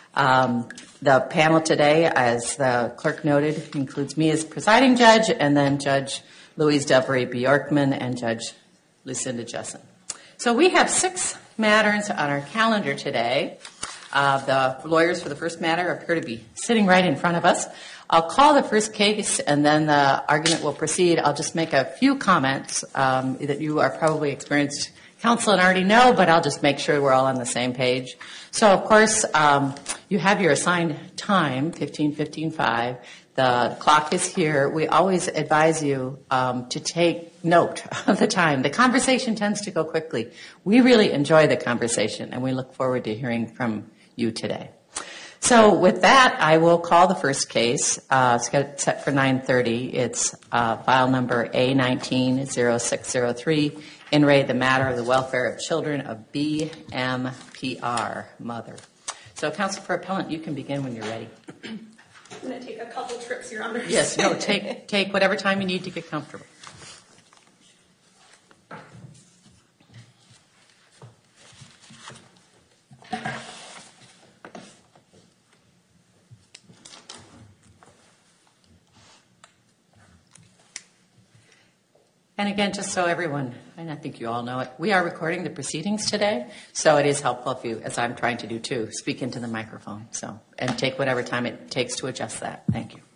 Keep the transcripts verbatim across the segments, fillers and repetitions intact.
Um, the panel today, as the clerk noted, includes me as presiding judge, and then Judge Louise Devery Bjorkman and Judge Lucinda Jessen. So we have six matters on our calendar today. Uh, the lawyers for the first matter appear to be sitting right in front of us. I'll call the first case, and then the argument will proceed. I'll just make a few comments um, that you are probably experienced counsel and already know, but I'll just make sure we're all on the same page. So, of course, um, you have your assigned time, fifteen fifteen five. The clock is here. We always advise you um, to take note of the time. The conversation tends to go quickly. We really enjoy the conversation, and we look forward to hearing from you today. So with that, I will call the first case. Uh, it's set for nine thirty. It's uh, file number A nineteen oh six oh three, in re the matter of the welfare of children of B M P R mother. So, counsel for appellant, you can begin when you're ready. I'm going to take a couple trips, Your Honor. Yes, no, take take whatever time you need to get comfortable. And again, just so everyone, and I think you all know it, we are recording the proceedings today, so it is helpful if you, as I'm trying to do too, speak into the microphone. So, and take whatever time it takes to adjust that. Thank you.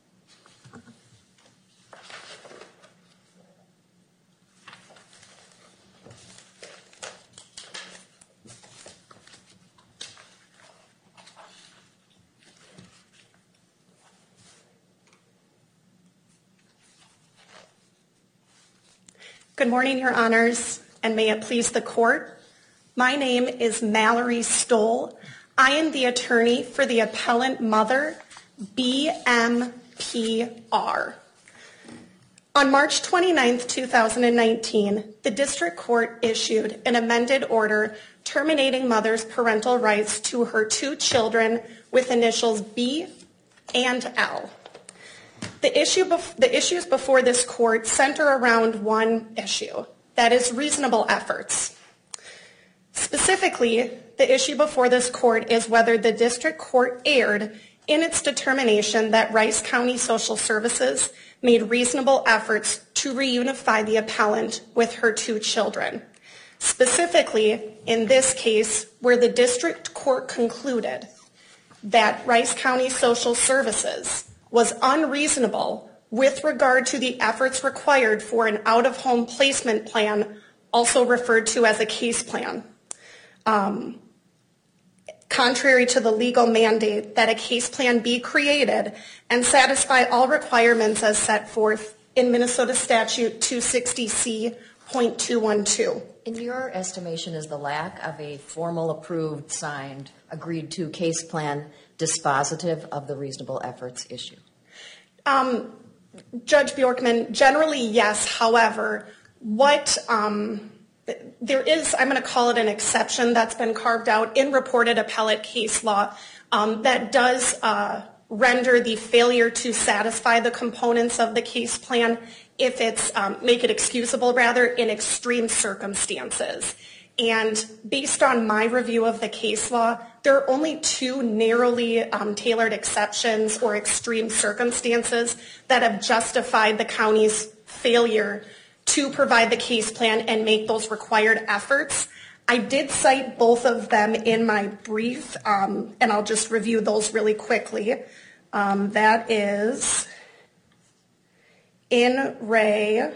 Good morning, Your Honors, and may it please the court. My name is Mallory Stoll. I am the attorney for the appellant mother, B M P R. On March twenty-ninth, two thousand nineteen, the district court issued an amended order terminating mother's parental rights to her two children with initials B and L. The, issue bef- the issues before this court center around one issue, that is reasonable efforts. Specifically, the issue before this court is whether the district court erred in its determination that Rice County Social Services made reasonable efforts to reunify the appellant with her two children. Specifically, in this case, where the district court concluded that Rice County Social Services was unreasonable with regard to the efforts required for an out-of-home placement plan, also referred to as a case plan. Um, contrary to the legal mandate that a case plan be created and satisfy all requirements as set forth in Minnesota Statute two sixty C point two one two. In your estimation, is the lack of a formal approved, signed, agreed to case plan dispositive of the reasonable efforts issue? Um, Judge Bjorkman, generally yes. However, what um, there is, I'm going to call it an exception that's been carved out in reported appellate case law um, that does uh, render the failure to satisfy the components of the case plan, if it's um, make it excusable rather, in extreme circumstances. And based on my review of the case law, there are only two narrowly um, tailored exceptions or extreme circumstances that have justified the county's failure to provide the case plan and make those required efforts. I did cite both of them in my brief, um, and I'll just review those really quickly. Um, that is in re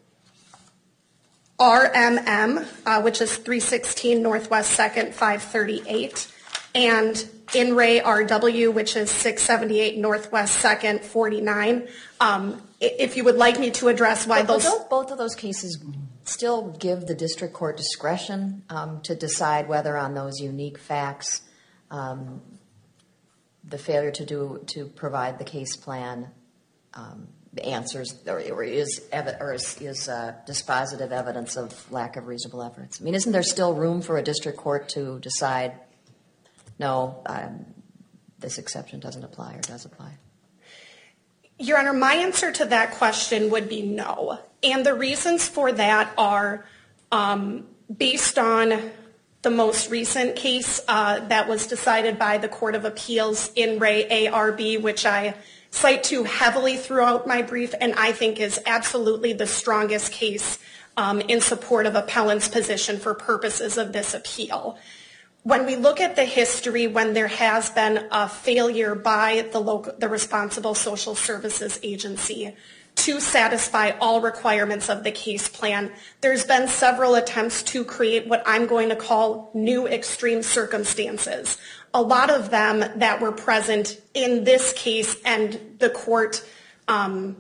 R M M, uh, which is three sixteen Northwest second, five thirty-eight, and in re R W, which is six seventy-eight Northwest second, forty-nine. Um, if you would like me to address why but, those... But both of those cases still give the district court discretion um, to decide whether on those unique facts um, the failure to do to provide the case plan um, answers or, or is ev- or is, is uh, dispositive evidence of lack of reasonable efforts. I mean, isn't there still room for a district court to decide, no, um, this exception doesn't apply or does apply? Your Honor, my answer to that question would be no. And the reasons for that are um, based on the most recent case uh, that was decided by the Court of Appeals in Re A R B, which I cite to heavily throughout my brief, and I think is absolutely the strongest case um, in support of appellant's position for purposes of this appeal. When we look at the history, when there has been a failure by the local, the responsible social services agency to satisfy all requirements of the case plan, there's been several attempts to create what I'm going to call new extreme circumstances. A lot of them that were present in this case, and the court um,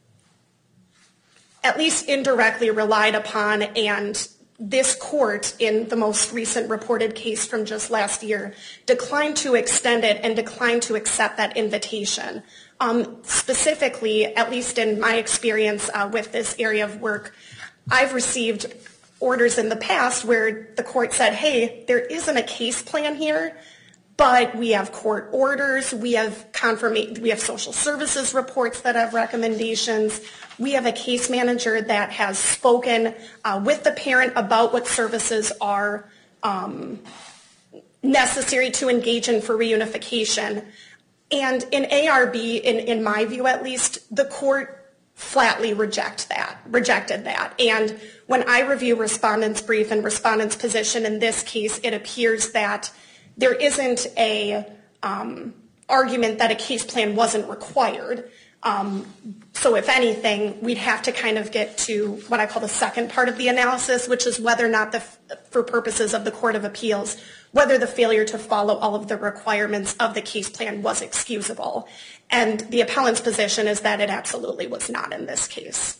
at least indirectly relied upon, and this court, in the most recent reported case from just last year, declined to extend it and declined to accept that invitation. Um, specifically, at least in my experience uh, with this area of work, I've received orders in the past where the court said, hey, there isn't a case plan here, but we have court orders, we have confirmation, we have social services reports that have recommendations, we have a case manager that has spoken uh, with the parent about what services are um, necessary to engage in for reunification. And in A R B, in, in my view at least, the court flatly reject that, rejected that. And when I review respondent's brief and respondent's position in this case, it appears that there isn't a um, argument that a case plan wasn't required. Um, so if anything, we'd have to kind of get to what I call the second part of the analysis, which is whether or not, the, for purposes of the Court of Appeals, whether the failure to follow all of the requirements of the case plan was excusable. And the appellant's position is that it absolutely was not in this case.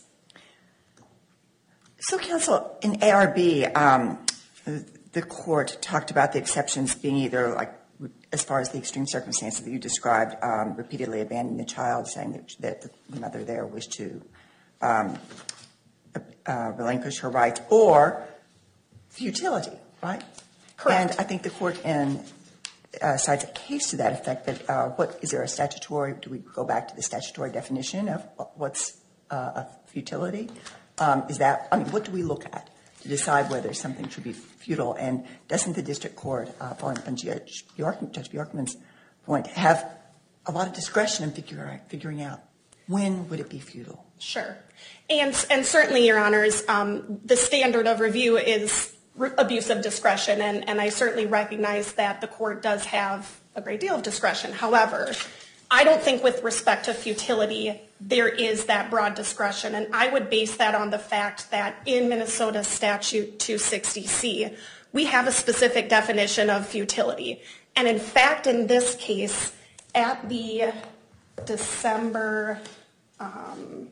So, counsel, in A R B, um, the court talked about the exceptions being either, like, as far as the extreme circumstances that you described, um, repeatedly abandoning the child, saying that, that the mother there wished to um, uh, relinquish her rights, or futility, right? Correct. And I think the court in uh, cites a case to that effect. That uh, what is there a statutory? Do we go back to the statutory definition of what's uh, a futility? Um, is that? I mean, what do we look at to decide whether something should be futile? And doesn't the district court, uh, following on Judge, Bjork, Judge Bjorkman's point, have a lot of discretion in figure, figuring out when would it be futile? Sure. And, and certainly, Your Honors, um, the standard of review is re- abuse of discretion, and, and I certainly recognize that the court does have a great deal of discretion. However, I don't think with respect to futility there is that broad discretion, and I would base that on the fact that in Minnesota Statute two sixty C, we have a specific definition of futility. And in fact, in this case, at the December um,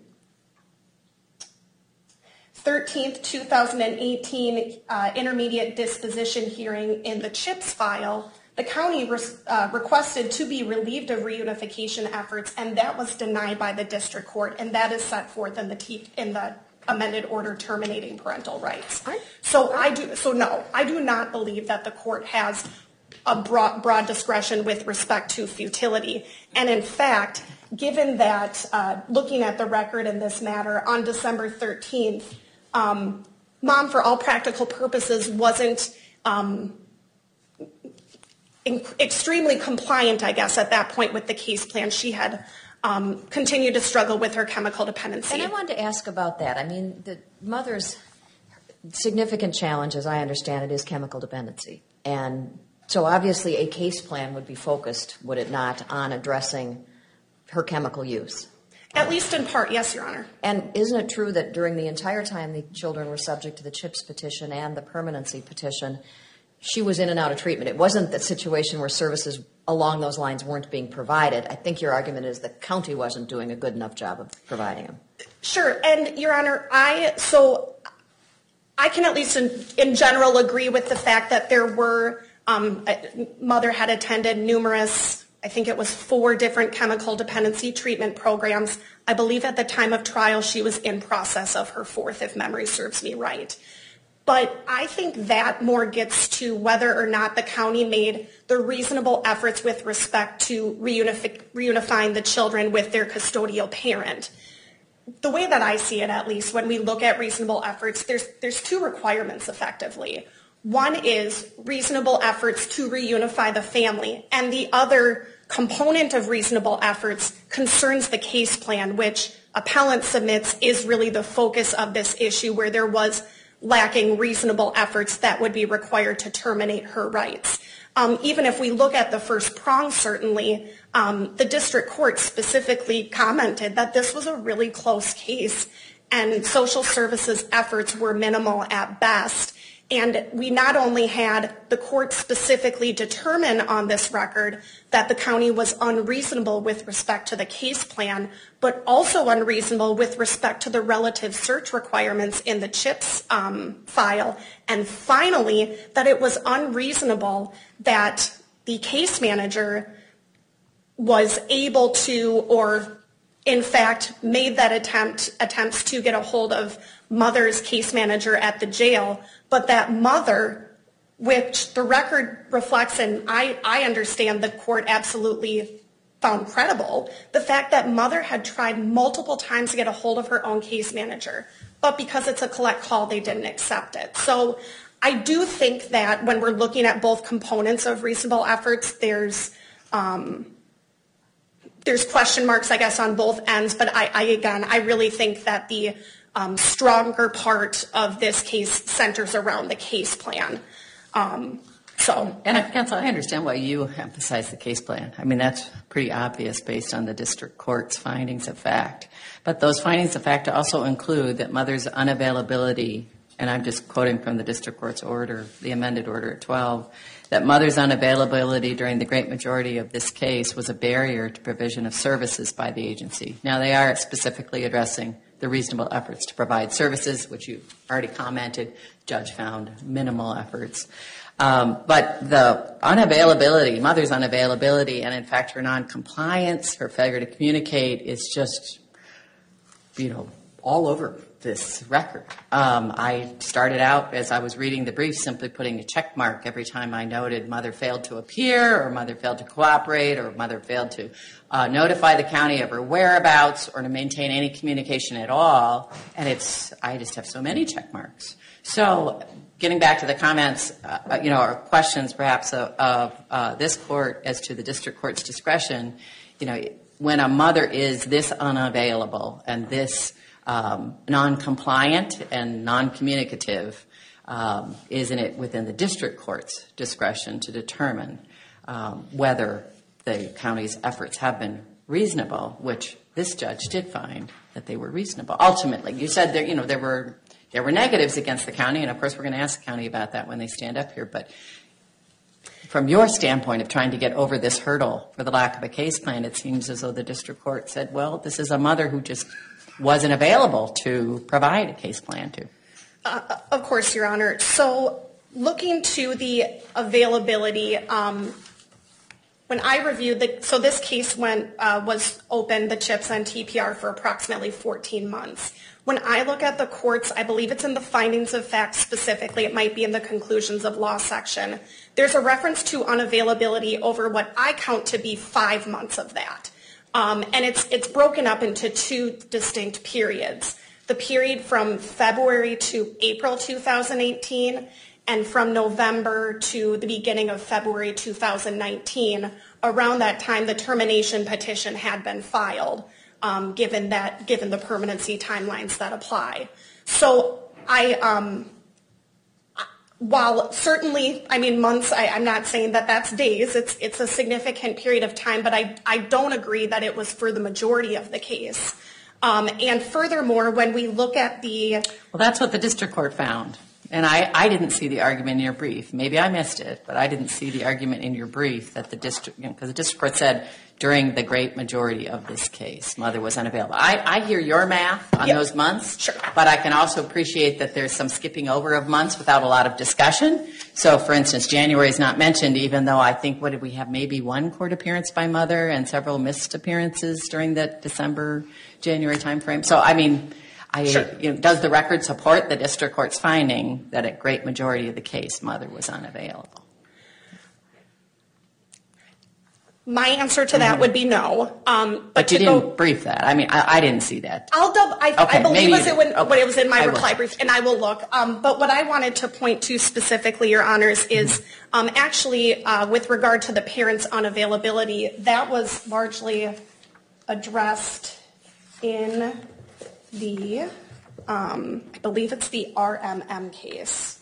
thirteenth, two thousand eighteen uh, intermediate disposition hearing in the CHIPS file, the county uh, requested to be relieved of reunification efforts, and that was denied by the district court, and that is set forth in the t- in the amended order terminating parental rights. So I do. So no, I do not believe that the court has a broad, broad discretion with respect to futility. And in fact, given that, uh, looking at the record in this matter, on December thirteenth, um, Mom, for all practical purposes, wasn't um, in- extremely compliant, I guess, at that point with the case plan. She had um, continued to struggle with her chemical dependency. And I wanted to ask about that. I mean, the mother's significant challenge, as I understand it, is chemical dependency. And so obviously a case plan would be focused, would it not, on addressing her chemical use? At least in part, yes, Your Honor. And isn't it true that during the entire time the children were subject to the CHIPS petition and the permanency petition, she was in and out of treatment? It wasn't that situation where services along those lines weren't being provided. I think your argument is the county wasn't doing a good enough job of providing them. Sure. And, Your Honor, I so I can at least in, in general agree with the fact that there were, um, mother had attended numerous, I think it was four different chemical dependency treatment programs. I believe at the time of trial she was in process of her fourth, if memory serves me right. But I think that more gets to whether or not the county made the reasonable efforts with respect to reunify, reunifying the children with their custodial parent. The way that I see it, at least, when we look at reasonable efforts, there's there's two requirements effectively. One is reasonable efforts to reunify the family, and the other component of reasonable efforts concerns the case plan, which appellant submits is really the focus of this issue, where there was lacking reasonable efforts that would be required to terminate her rights. Um, even if we look at the first prong, certainly, um, the district court specifically commented that this was a really close case and social services efforts were minimal at best. And we not only had the court specifically determine on this record that the county was unreasonable with respect to the case plan, but also unreasonable with respect to the relative search requirements in the CHIPS um, file. And finally, that it was unreasonable that the case manager was able to, or in fact made that attempt, attempts to get a hold of mother's case manager at the jail, but that mother, which the record reflects, and I, I understand the court absolutely found credible, the fact that mother had tried multiple times to get a hold of her own case manager, but because it's a collect call, they didn't accept it. So I do think that when we're looking at both components of reasonable efforts, there's um, there's question marks, I guess, on both ends, but I, I again, I really think that the Um, stronger part of this case centers around the case plan. Um, so, and uh, counsel, I understand why you emphasize the case plan. I mean, that's pretty obvious based on the district court's findings of fact. But those findings of fact also include that mother's unavailability, and I'm just quoting from the district court's order, the amended order at twelve, that mother's unavailability during the great majority of this case was a barrier to provision of services by the agency. Now, they are specifically addressing the reasonable efforts to provide services, which you already commented, judge found minimal efforts. Um, but the unavailability, mother's unavailability, and in fact her noncompliance, her failure to communicate is just, you know, all over this record. Um, I started out, as I was reading the brief, simply putting a check mark every time I noted mother failed to appear, or mother failed to cooperate, or mother failed to uh, notify the county of her whereabouts, or to maintain any communication at all. And it's, I just have so many check marks. So getting back to the comments, uh, you know, or questions perhaps of, of uh, this court as to the district court's discretion, you know, when a mother is this unavailable and this Um, non-compliant and non-communicative, um, isn't it within the district court's discretion to determine um, whether the county's efforts have been reasonable, which this judge did find that they were reasonable. Ultimately, you said there, you know, there were there were negatives against the county, and of course we're going to ask the county about that when they stand up here, but from your standpoint of trying to get over this hurdle for the lack of a case plan, it seems as though the district court said, well, this is a mother who just wasn't available to provide a case plan to. Uh, of course, Your Honor. So looking to the availability, um, when I reviewed the, so this case went, uh, was open, the CHIPS and T P R, for approximately fourteen months. When I look at the courts, I believe it's in the findings of fact specifically, it might be in the conclusions of law section, there's a reference to unavailability over what I count to be five months of that. Um, and it's it's broken up into two distinct periods. The period from February to April two thousand eighteen and from November to the beginning of February two thousand nineteen. Around that time, the termination petition had been filed, um, given that given the permanency timelines that apply. So I, um, while certainly, I mean, months, I, I'm not saying that that's days, it's it's a significant period of time, but I, I don't agree that it was for the majority of the case. Um, and furthermore, when we look at the... Well, that's what the district court found. And I, I didn't see the argument in your brief. Maybe I missed it, but I didn't see the argument in your brief that the district, you know, because the district court said during the great majority of this case, mother was unavailable. I, I hear your math on Yep. those months, Sure. but I can also appreciate that there's some skipping over of months without a lot of discussion. So, for instance, January is not mentioned, even though I think, what did we have, maybe one court appearance by mother and several missed appearances during the December, January timeframe. So, I mean... I, Sure. you know, does the record support the district court's finding that a great majority of the case, mother was unavailable? My answer to that would be no. Um, But you to didn't go, brief that. I mean, I, I didn't see that. I'll double. I, Okay, I believe maybe it was you it when, did. Okay. when it was in my I will reply check. brief, and I will look. Um, but what I wanted to point to specifically, Your Honors, is um, actually uh, with regard to the parents' unavailability, that was largely addressed in the, um, I believe it's the R M M case.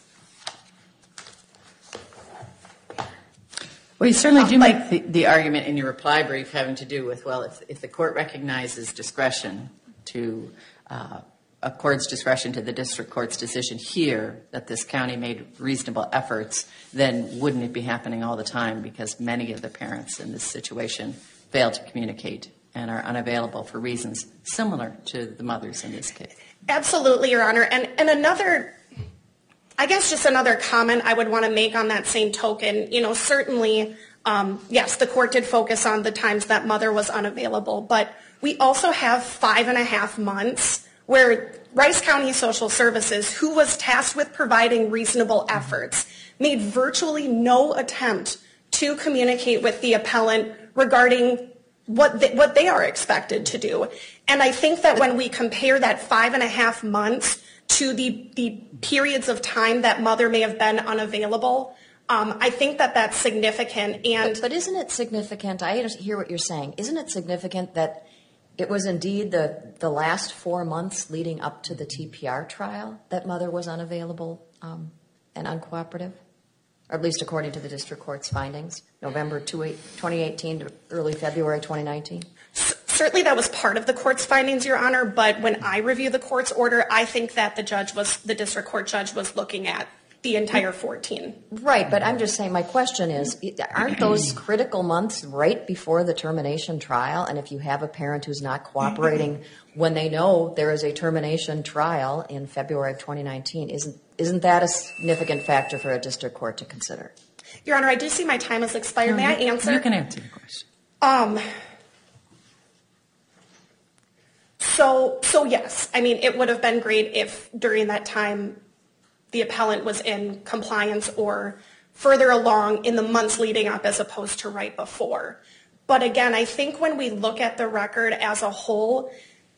Well, you certainly do Uh, make like- the, the argument in your reply brief having to do with, well, if, if the court recognizes discretion to, uh, accords discretion to the district court's decision here that this county made reasonable efforts, then wouldn't it be happening all the time because many of the parents in this situation fail to communicate and are unavailable for reasons similar to the mothers in this case? Absolutely, Your Honor. And, and another, I guess just another comment I would want to make on that same token, you know, certainly, um, yes, the court did focus on the times that mother was unavailable, but we also have five and a half months where Rice County Social Services, who was tasked with providing reasonable efforts, made virtually no attempt to communicate with the appellant regarding what they, what they are expected to do. And I think that when we compare that five and a half months to the, the periods of time that mother may have been unavailable, um, I think that that's significant. And But, but isn't it significant, I hear what you're saying, isn't it significant that it was indeed the, the last four months leading up to the T P R trial that mother was unavailable um, and uncooperative? Or at least according to the district court's findings, November twenty eighteen to early February twenty nineteen? certainly that was part of the court's findings, Your Honor, but when I review the court's order, I think that the judge was, the district court judge was looking at the entire fourteen. Right, but I'm just saying, my question is, aren't those critical months right before the termination trial? And if you have a parent who's not cooperating when they know there is a termination trial in February of twenty nineteen, isn't, isn't that a significant factor for a district court to consider? Your Honor, I do see my time has expired. May I answer? You can answer the question. Um, so, so yes, I mean, it would have been great if during that time the appellant was in compliance or further along in the months leading up as opposed to right before. But again, I think when we look at the record as a whole,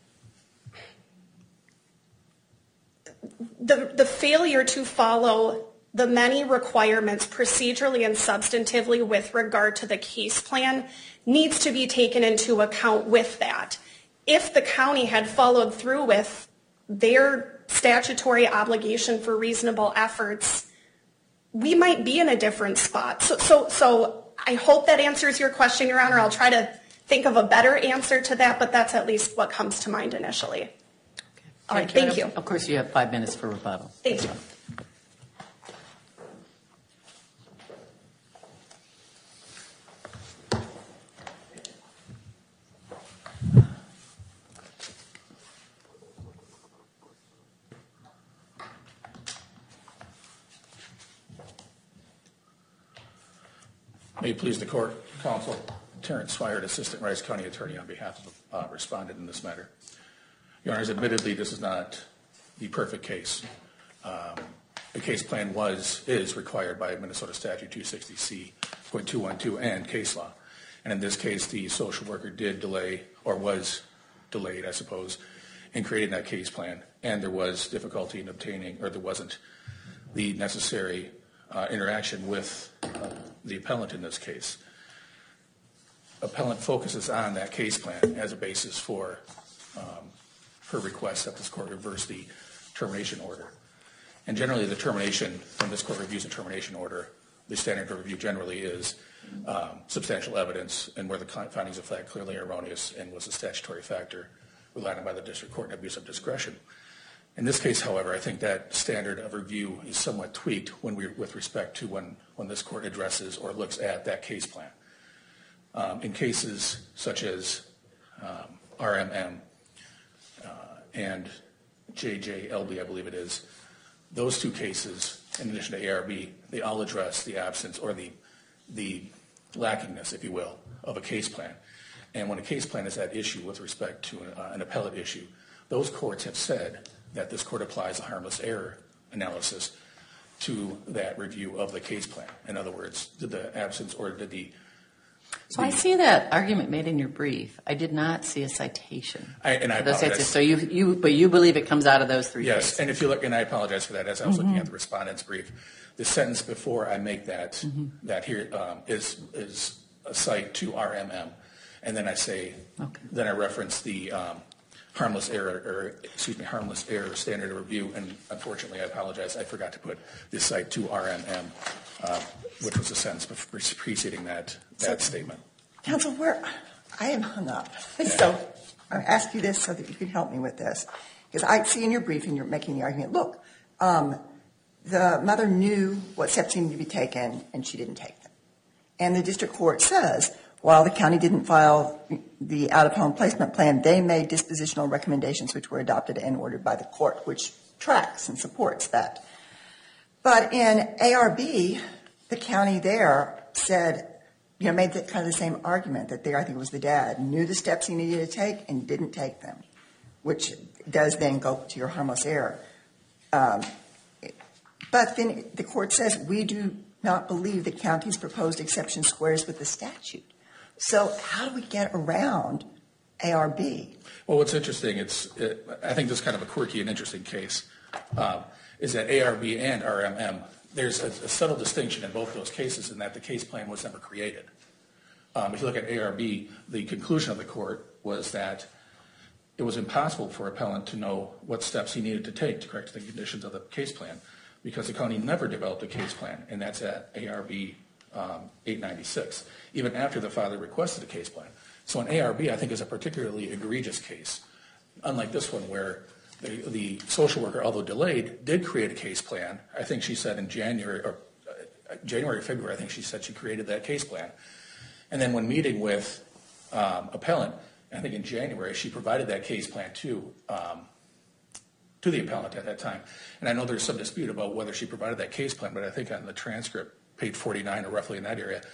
the, the failure to follow the many requirements procedurally and substantively with regard to the case plan needs to be taken into account with that. If the county had followed through with their statutory obligation for reasonable efforts, we might be in a different spot. So, so, so I hope that answers your question, Your Honor. I'll try to think of a better answer to that, but that's at least what comes to mind initially. Okay. All right, thank you. Of course, you have five minutes for rebuttal. Thank you. May it please the court, counsel, Terrence Swihart, Assistant Rice County Attorney on behalf of the uh, respondent in this matter. Your Honors, admittedly, this is not the perfect case. Um, the case plan was, is required by Minnesota Statute two sixty C point two one two and case law. And in this case, the social worker did delay, or was delayed, I suppose, in creating that case plan. And there was difficulty in obtaining, or there wasn't the necessary uh, interaction with uh, the appellant in this case. Appellant focuses on that case plan as a basis for um, her request that this court reverse the termination order. And generally the termination, when this court reviews a termination order, the standard of review generally is um, substantial evidence and where the findings of fact clearly erroneous and was a statutory factor relied on by the district court in abuse of discretion. In this case, however, I think that standard of review is somewhat tweaked when we, with respect to when, when this court addresses or looks at that case plan. Um, in cases such as um, R M M uh, and J J L B, I believe it is, those two cases, in addition to A R B, they all address the absence or the, the lackingness, if you will, of a case plan. And when a case plan is at issue with respect to an, uh, an appellate issue, those courts have said that this court applies a harmless error analysis to that review of the case plan. In other words, did the absence or did the So I see that argument made in your brief. I did not see a citation. I, and I for those apologize. cases. So you, you, but you believe it comes out of those three Yes, cases? and if you look, and I apologize for that, as I was mm-hmm. looking at the respondent's brief, the sentence before I make that mm-hmm. that here um, is is a cite to R M M, and then I say, okay. then I reference the um, harmless error, or excuse me, harmless error standard of review, and unfortunately, I apologize, I forgot to put this cite to R M M, uh, which was the sentence preceding that that so, statement. Counsel, where I am hung up, yeah. so I ask you this so that you can help me with this, because I see in your briefing you're making the argument. Look, um, the mother knew what steps needed to be taken, and she didn't take them. And the district court says, while the county didn't file the out-of-home placement plan, they made dispositional recommendations which were adopted and ordered by the court, which tracks and supports that. But in A R B, the county there said, you know, made the, kind of the same argument that there, I think it was the dad, knew the steps he needed to take and didn't take them, which does then go to your harmless error. Um, but then the court says, we do not believe the county's proposed exception squares with the statute. So how do we get around A R B? Well, what's interesting, it's it, I think this is kind of a quirky and interesting case, uh, is that A R B and R M M, there's a, a subtle distinction in both those cases in that the case plan was never created. Um, if you look at A R B, the conclusion of the court was that it was impossible for appellant to know what steps he needed to take to correct the conditions of the case plan because the county never developed a case plan, and that's at A R B um, eight ninety-six, even after the father requested a case plan. So in A R B, I think is a particularly egregious case, unlike this one where the, the social worker, although delayed, did create a case plan. I think she said in January, or uh, January or February, I think she said she created that case plan. And then when meeting with um, appellant, I think in January, she provided that case plan to um, to the appellant at that time. And I know there's some dispute about whether she provided that case plan, but I think on the transcript, page forty-nine or roughly in that area,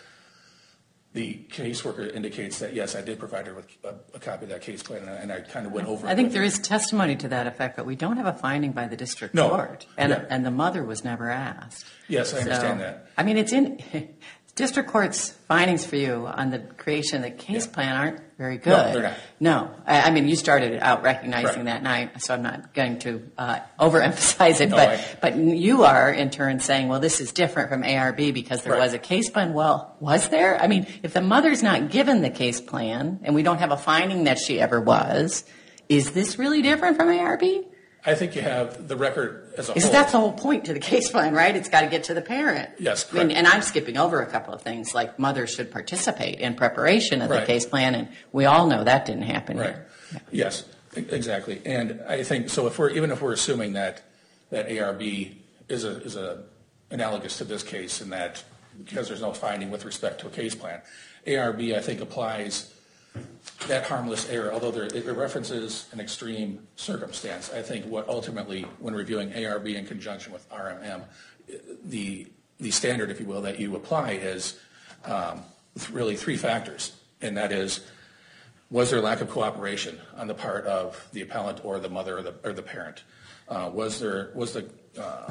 the caseworker indicates that, yes, I did provide her with a, a copy of that case plan, and I, and I kind of went over it. I think there is testimony to that effect, but we don't have a finding by the district no. court. And, yeah. and the mother was never asked. Yes, I understand so, that. I mean, it's in district court's findings for you on the creation of the case yeah. plan aren't very good. No, they're not. No. I, I mean, you started out recognizing right. that night, so I'm not going to uh, overemphasize it. No, but, I, but you are, in turn, saying, well, this is different from A R B because there right. was a case plan. Well, was there? I mean, if the mother's not given the case plan and we don't have a finding that she ever was, is this really different from A R B? I think you have the record as a Because whole. that's the whole point to the case plan, right? It's got to get to the parent. Yes, correct. I mean, and I'm skipping over a couple of things, like mothers should participate in preparation of right. the case plan, and we all know that didn't happen right. here. Yeah. Yes, exactly. And I think so. If we're even if we're assuming that that A R B is a is a analogous to this case, in that because there's no finding with respect to a case plan, A R B I think applies that harmless error, although there, it references an extreme circumstance. I think what ultimately, when reviewing A R B in conjunction with R M M, the the standard, if you will, that you apply is um, really three factors, and that is, was there lack of cooperation on the part of the appellant or the mother or the, or the parent? Uh, was there was the uh,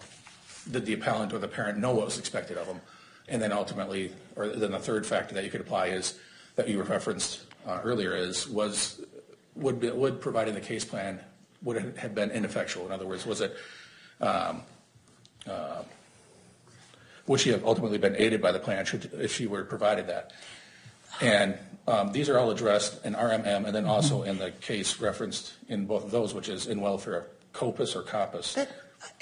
did the appellant or the parent know what was expected of them? And then ultimately, or then the third factor that you could apply is that you referenced uh, earlier is was would be, would providing the case plan would it have been ineffectual? In other words, was it um, uh, would she have ultimately been aided by the plan should, if she were provided that? And um, these are all addressed in R M M and then also in the case referenced in both of those, which is in welfare, COPUS or COPUS. But,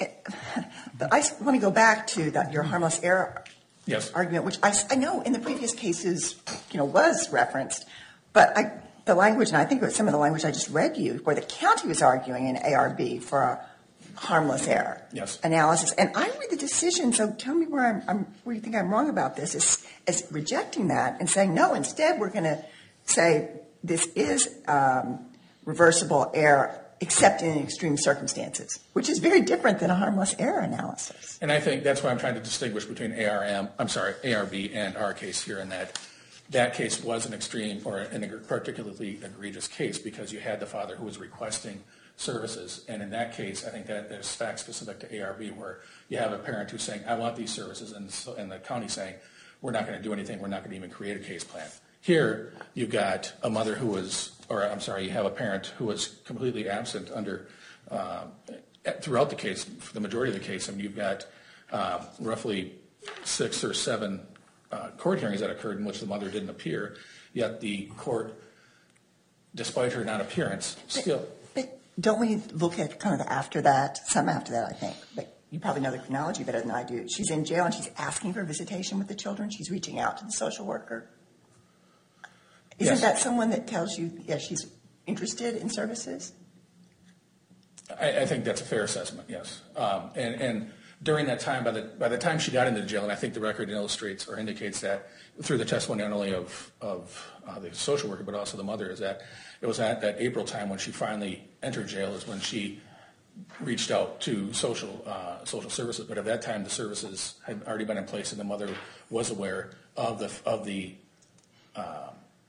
but I want to go back to that your harmless error yes. argument, which I, I know in the previous cases, you know, was referenced, but I, the language, and I think it was some of the language I just read you, where the county was arguing in A R B for a harmless error yes. analysis. And I read the decision, so tell me where I'm, I'm where you think I'm wrong about this, is, is rejecting that and saying, no, instead we're going to say this is um, reversible error except in extreme circumstances, which is very different than a harmless error analysis. And I think that's why I'm trying to distinguish between A R M, I'm sorry, A R B and our case here, in that that case was an extreme or an particularly egregious case because you had the father who was requesting services. And in that case, I think that there's facts specific to A R B where you have a parent who's saying, I want these services, and, so, and the county saying, we're not going to do anything. We're not going to even create a case plan. Here, you've got a mother who was, or I'm sorry, you have a parent who was completely absent under, uh, throughout the case, for the majority of the case. I mean, you've got uh, roughly six or seven uh, court hearings that occurred in which the mother didn't appear, yet the court, despite her non-appearance, still. But, but don't we look at kind of after that, some after that, I think, but you probably know the chronology better than I do. She's in jail and she's asking for visitation with the children. She's reaching out to the social worker. Isn't Yes. that someone that tells you, yeah, she's interested in services? I, I think that's a fair assessment, yes. Um, and, and during that time, by the by the time she got into jail, and I think the record illustrates or indicates that through the testimony not only of of uh, the social worker but also the mother, is that it was at that April time when she finally entered jail is when she reached out to social uh, social services. But at that time, the services had already been in place, and the mother was aware of the of the uh,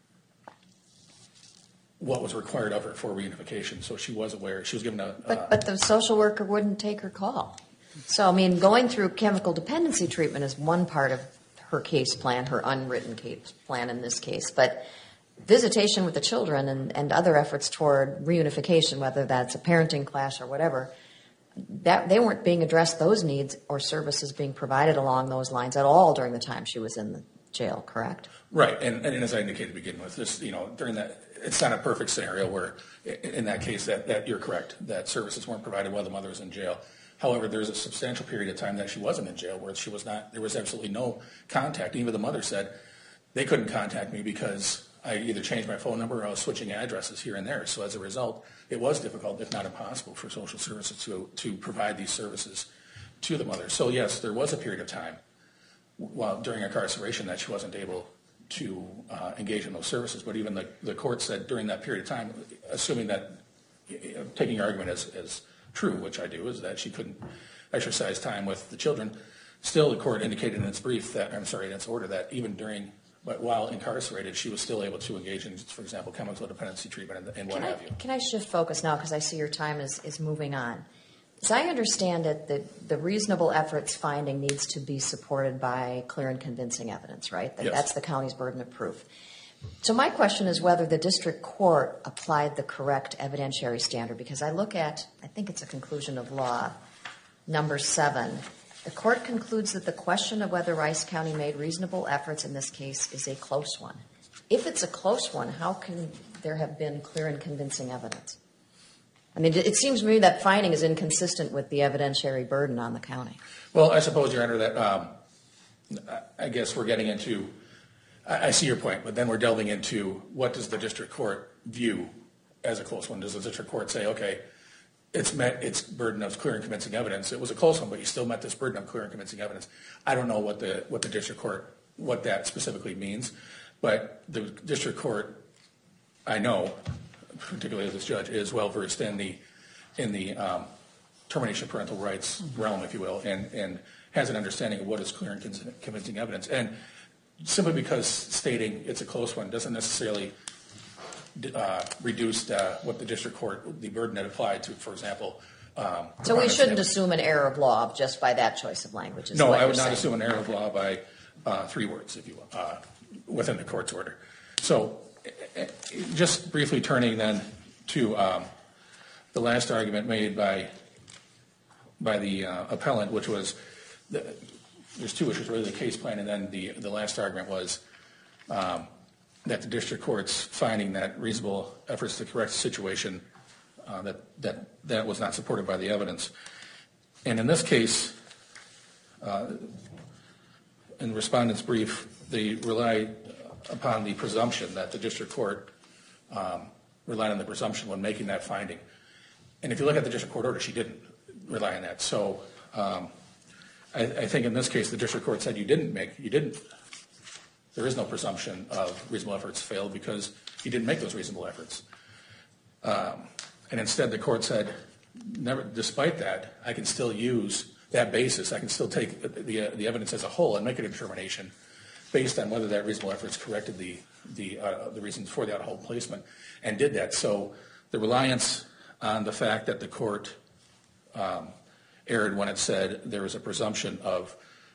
what was required of her for reunification. So she was aware. She was given a. Uh, But, but the social worker wouldn't take her call. So, I mean, going through chemical dependency treatment is one part of her case plan, her unwritten case plan in this case. But visitation with the children and, and other efforts toward reunification, whether that's a parenting class or whatever, that they weren't being addressed, those needs or services being provided along those lines at all during the time she was in the jail, correct? Right, and, and as I indicated to begin with, this, you know, during that, it's not a perfect scenario where, in that case, that, that you're correct, that services weren't provided while the mother was in jail. However, there's a substantial period of time that she wasn't in jail where she was not, there was absolutely no contact. Even the mother said they couldn't contact me because I either changed my phone number or I was switching addresses here and there. So as a result, it was difficult, if not impossible, for social services to, to provide these services to the mother. So yes, there was a period of time while during incarceration that she wasn't able to uh, engage in those services. But even the, the court said during that period of time, assuming that, you know, taking your argument as, as true, which I do, is that she couldn't exercise time with the children, still the court indicated in its brief that, I'm sorry, in its order, that even during, but while incarcerated, she was still able to engage in, for example, chemical dependency treatment and, and what Can I, have you. can I shift focus now because I see your time is, is moving on? As I understand it, the, the reasonable efforts finding needs to be supported by clear and convincing evidence, right? That, Yes. That's the county's burden of proof. So my question is whether the district court applied the correct evidentiary standard, because I look at, I think it's a conclusion of law, number seven. The court concludes that the question of whether Rice County made reasonable efforts in this case is a close one. If it's a close one, how can there have been clear and convincing evidence? I mean, it seems to me that finding is inconsistent with the evidentiary burden on the county. Well, I suppose, Your Honor, that um, I guess we're getting into, I, I see your point, but then we're delving into what does the district court view as a close one? Does the district court say, okay, it's met its burden of clear and convincing evidence. It was a close one, but you still met this burden of clear and convincing evidence. I don't know what the what the district court, what that specifically means, but the district court, I know, particularly as this judge, is well versed in the in the um, termination of parental rights realm, if you will, and and has an understanding of what is clear and convincing evidence. And simply because stating it's a close one doesn't necessarily uh, reduce uh, what the district court, the burden that applied to, for example. Um, so we shouldn't assume an error of law just by that choice of language. Is no, what I would you're not saying. assume an error of law by uh, three words, if you will, uh, within the court's order. So just briefly turning then to um, the last argument made by by the uh, appellant, which was the, there's two issues, really, the case plan, and then the, the last argument was um, that the district court's finding that reasonable efforts to correct the situation, uh, that, that that was not supported by the evidence. And in this case, uh, in the respondent's brief, they relied upon the presumption that the district court um, relied on the presumption when making that finding. And if you look at the district court order, she didn't rely on that. So um, I, I think in this case, the district court said you didn't make, you didn't, there is no presumption of reasonable efforts failed because you didn't make those reasonable efforts. Um, and instead, the court said, never, despite that, I can still use that basis. I can still take the, the, the evidence as a whole and make a determination based on whether that reasonable efforts corrected the the uh, the reasons for the out-of-home placement, and did that. So the reliance on the fact that the court um, erred when it said there was a presumption of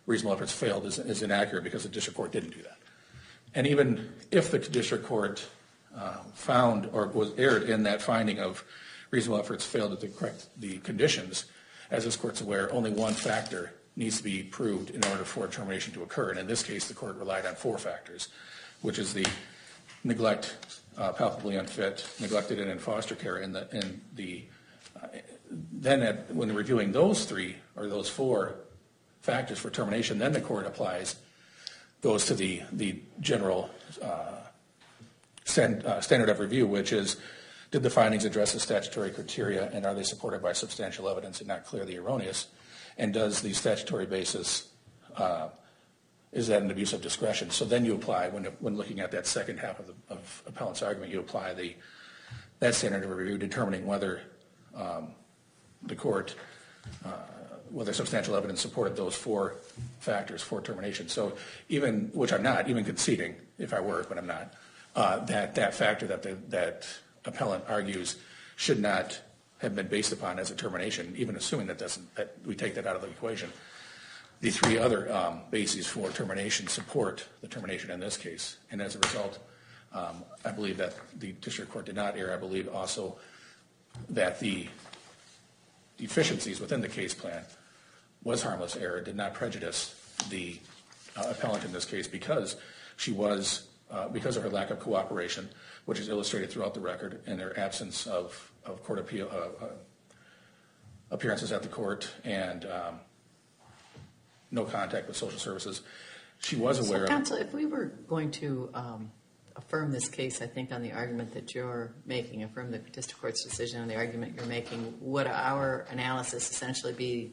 reasonable efforts failed is, is inaccurate because the district court didn't do that. And even if the district court uh, found or was erred in that finding of reasonable efforts failed to correct the conditions, as this court's aware, only one factor needs to be proved in order for termination to occur. And in this case, the court relied on four factors, which is the neglect, uh, palpably unfit, neglected and in foster care, and the, and the uh, then at, when reviewing those three or those four factors for termination, then the court applies, goes to the, the general uh, stand, uh, standard of review, which is, did the findings address the statutory criteria and are they supported by substantial evidence and not clearly erroneous? And does the statutory basis, uh, is that an abuse of discretion? So then you apply, when, when looking at that second half of the of appellant's argument, you apply the that standard of review, determining whether um, the court, uh, whether substantial evidence supported those four factors for termination. So even, which I'm not, even conceding, if I were, but I'm not, uh, that that factor that the, that appellant argues should not have been based upon as a termination, even assuming that doesn't, that we take that out of the equation. The three other um, bases for termination support the termination in this case, and as a result, um, I believe that the district court did not err. I believe also that the deficiencies within the case plan was harmless error, did not prejudice the uh, appellant in this case because she was, uh, because of her lack of cooperation, which is illustrated throughout the record, and her absence of, of court appeal uh, uh, appearances at the court and um, no contact with social services. She was aware so, of. Counsel, if we were going to um, affirm this case, I think on the argument that you're making, affirm the district court's decision on the argument you're making, would our analysis essentially be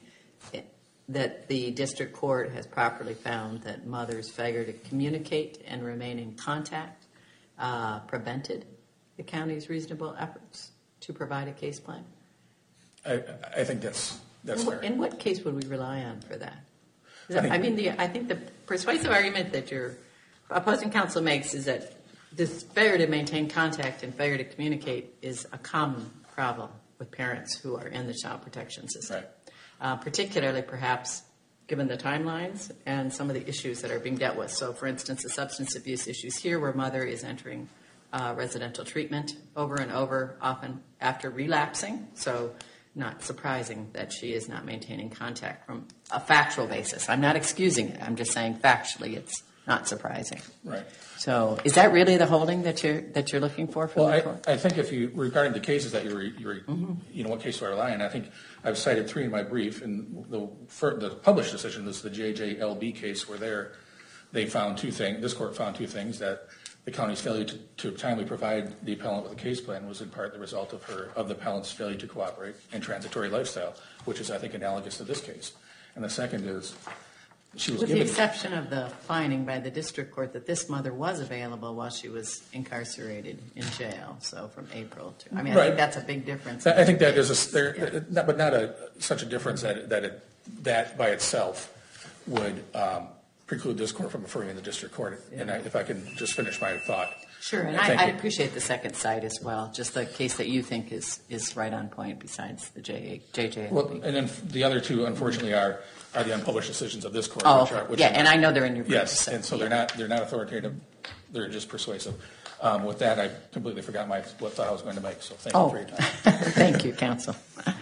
that the district court has properly found that mother's failure to communicate and remain in contact uh, prevented the county's reasonable efforts to provide a case plan? I, I think that's that's in fair. what, in what case would we rely on for that? I, think, I mean, the, I think the persuasive argument that your opposing counsel makes is that this failure to maintain contact and failure to communicate is a common problem with parents who are in the child protection system, right. uh, particularly perhaps given the timelines and some of the issues that are being dealt with. So, for instance, the substance abuse issues here where mother is entering uh, residential treatment over and over, often after relapsing. So not surprising that she is not maintaining contact from a factual basis. I'm not excusing it. I'm just saying factually it's not surprising. Right. So is that really the holding that you're that you're looking for from well, the I, court? I think if you, regarding the cases that you're, you're mm-hmm. you know, what case do I rely on? I think I've cited three in my brief, and the for, the published decision is the J J L B case where there they found two things. This court found two things: that the county's failure to, to timely provide the appellant with a case plan was in part the result of her of the appellant's failure to cooperate and transitory lifestyle, which is, I think, analogous to this case. And the second is she was with given, the exception of the finding by the district court that this mother was available while she was incarcerated in jail. So from April to, I mean, right. I think that's a big difference. I think that is a, there, yeah. not, but not a such a difference that that it, that by itself would um, preclude this court from affirming the district court. Yeah. And I, if I can just finish my thought. Sure, and I, I appreciate the second side as well, just the case that you think is, is right on point besides the J J. Well, and then the other two, unfortunately, are, are the unpublished decisions of this court. Oh, which are, which yeah, are, and I know they're in your brief. Yes, and so yeah. they're not they're not authoritative, they're just persuasive. Um, with that, I completely forgot my what thought I was going to make, so thank oh. you for your time. Thank you, counsel.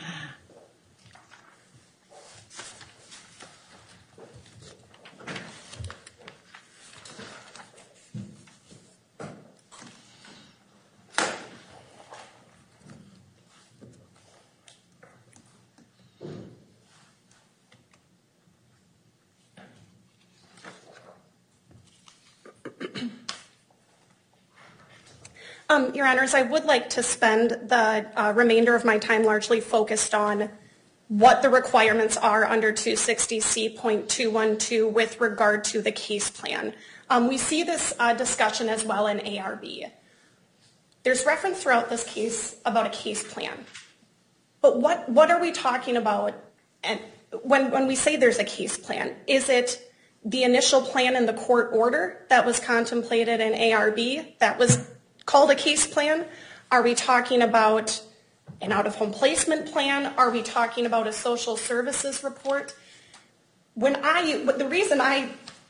Um, Your Honors, I would like to spend the uh, remainder of my time largely focused on what the requirements are under two sixty C point two one two with regard to the case plan. Um, we see this uh, discussion as well in A R B. There's reference throughout this case about a case plan. But what, what are we talking about and when, when we say there's a case plan? Is it the initial plan in the court order that was contemplated in A R B that was called a case plan? Are we talking about an out-of-home placement plan? Are we talking about a social services report? when I, the reason I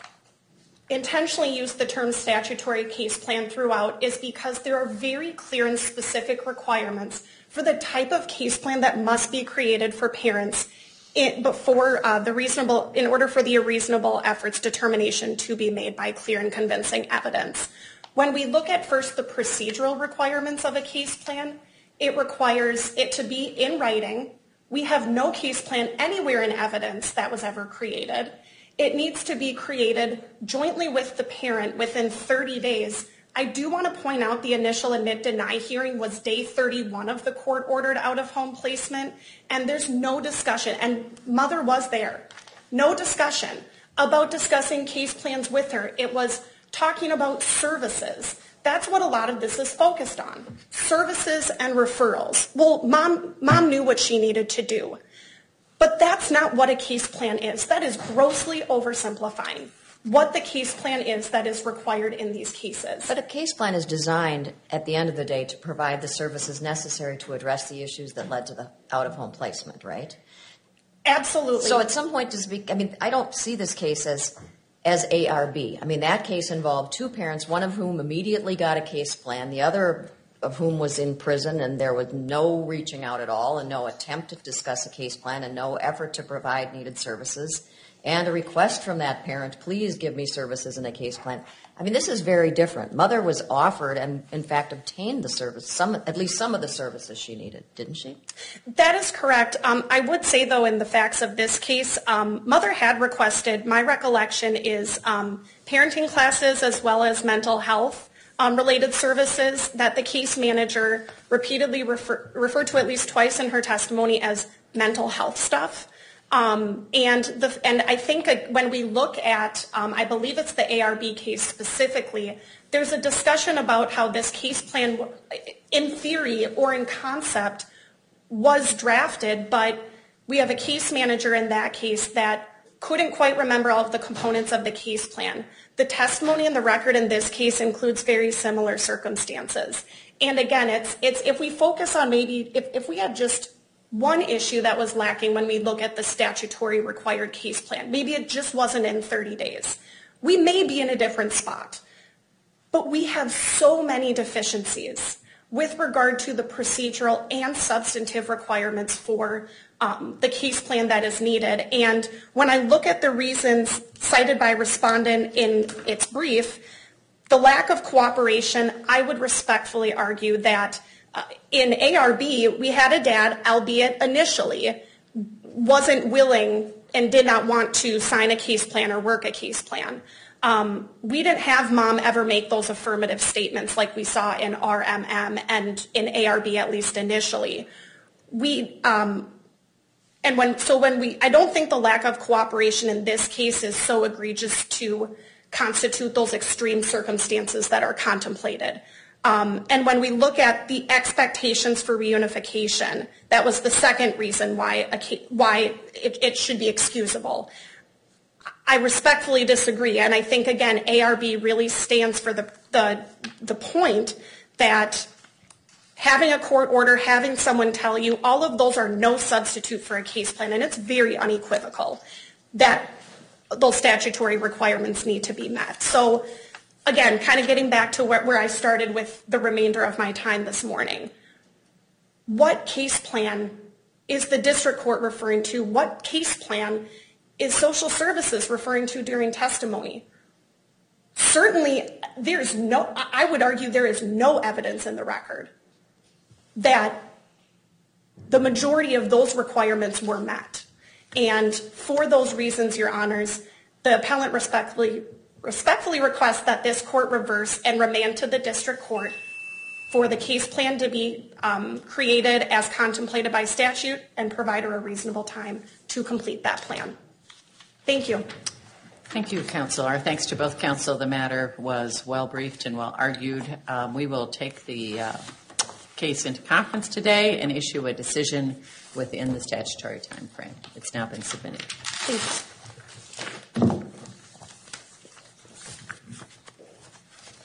intentionally use the term statutory case plan throughout is because there are very clear and specific requirements for the type of case plan that must be created for parents in, before uh, the reasonable, in order for the reasonable efforts determination to be made by clear and convincing evidence. When we look at first the procedural requirements of a case plan, it requires it to be in writing. We have no case plan anywhere in evidence that was ever created. It needs to be created jointly with the parent within thirty days. I do want to point out the initial admit deny hearing was day thirty-one of the court ordered out of home placement, and there's no discussion, and mother was there, no discussion about discussing case plans with her. It was talking about services. That's what a lot of this is focused on, services and referrals. Well, mom, mom knew what she needed to do. But that's not what a case plan is. That is grossly oversimplifying what the case plan is that is required in these cases. But a case plan is designed at the end of the day to provide the services necessary to address the issues that led to the out-of-home placement, right? Absolutely. So at some point, to speak, I mean, I don't see this case as as A R B. I mean, that case involved two parents, one of whom immediately got a case plan, the other of whom was in prison, and there was no reaching out at all and no attempt to discuss a case plan and no effort to provide needed services, and a request from that parent, please give me services in a case plan. I mean, this is very different. Mother was offered and, in fact, obtained the service, some, at least some of the services she needed, didn't she? That is correct. Um, I would say, though, in the facts of this case, um, mother had requested, my recollection is um, parenting classes as well as mental health Um, related services that the case manager repeatedly refer, referred to at least twice in her testimony as mental health stuff. Um, and, the, and I think when we look at, um, I believe it's the A R B case specifically, there's a discussion about how this case plan, in theory or in concept, was drafted, but we have a case manager in that case that couldn't quite remember all of the components of the case plan. The testimony in the record in this case includes very similar circumstances. And again, it's it's if we focus on maybe, if, if we had just one issue that was lacking when we look at the statutory required case plan, maybe it just wasn't in thirty days, we may be in a different spot. But we have so many deficiencies with regard to the procedural and substantive requirements for um, the case plan that is needed. And when I look at the reasons cited by respondent in its brief, the lack of cooperation, I would respectfully argue that uh, in A R B, we had a dad, albeit initially, wasn't willing and did not want to sign a case plan or work a case plan. Um, we didn't have mom ever make those affirmative statements like we saw in R M M and in A R B, at least initially. We, um, and when, so when we, I don't think the lack of cooperation in this case is so egregious to constitute those extreme circumstances that are contemplated. Um, and when we look at the expectations for reunification, that was the second reason why, a, why it, it should be excusable. I respectfully disagree, and I think, again, A R B really stands for the, the, the point that having a court order, having someone tell you, all of those are no substitute for a case plan, and it's very unequivocal that those statutory requirements need to be met. So, again, kind of getting back to where, where I started with the remainder of my time this morning, what case plan is the district court referring to? What case plan is social services referring to during testimony? Certainly, there's no, I would argue there is no evidence in the record that the majority of those requirements were met. And for those reasons, Your Honors, the appellant respectfully, respectfully requests that this court reverse and remand to the district court for the case plan to be um, created as contemplated by statute and provide her a reasonable time to complete that plan. Thank you. Thank you, counsel. Our thanks to both counsel. The matter was well briefed and well argued. Um, we will take the uh, case into conference today and issue a decision within the statutory time frame. It's now been submitted. Thank you.